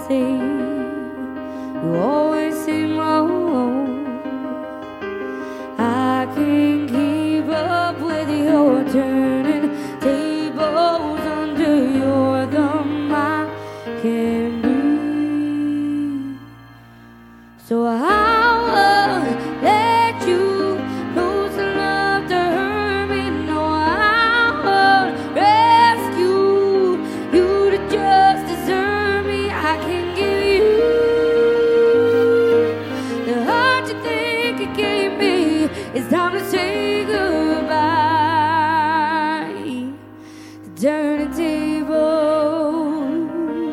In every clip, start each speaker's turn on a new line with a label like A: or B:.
A: say, you always seem wrong. I can't keep up with your turning tables under your thumb. I can't breathe, so I'll let you lose the love to hurt me. No, I'll rescue you to just deserve me. I can give you the heart you think you gave me. It's time to say goodbye. The turning tables,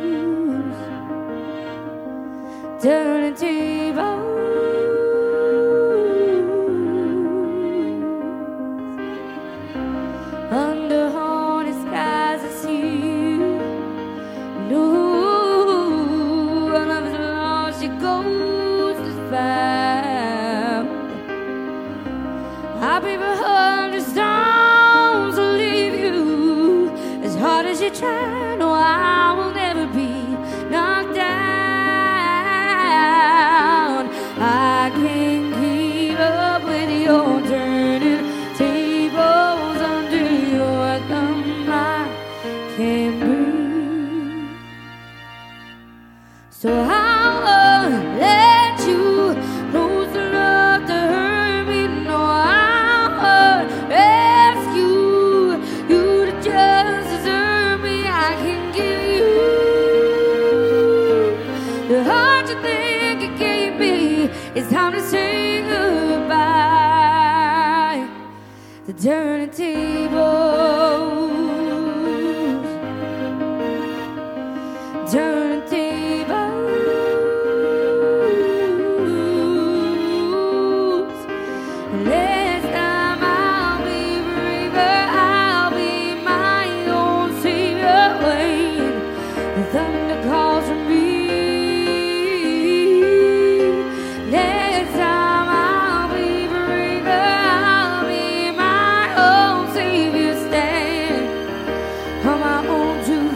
A: turning tables. Under haunted skies I see you. No, one of the lost she goes is found. I'll be behind the stones to leave you. As hard as you try, no, I will never be knocked down. I can't keep up with your turning tables under your thumb. I can't breathe, so I'll let you lose the love to hurt me. No, I'll rescue you to just deserve me. I can give you the heart you think you gave me. It's time to say goodbye. The turning tables, turning tables. Next time I'll be braver, I'll be my own savior. When the thunder calls for me, next time I'll be braver, I'll be my own savior. Stand on my own 2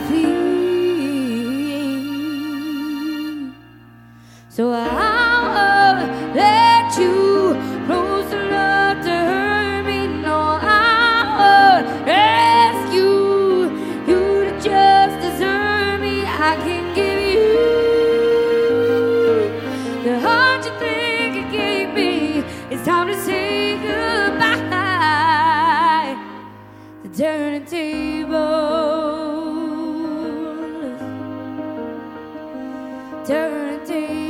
A: feet, so I'll let you lose the love to hurt me. No, I'll rescue you to just deserve me. I can give you the heart you think you gave me. It's time to say goodbye. The turning tables, turning tables.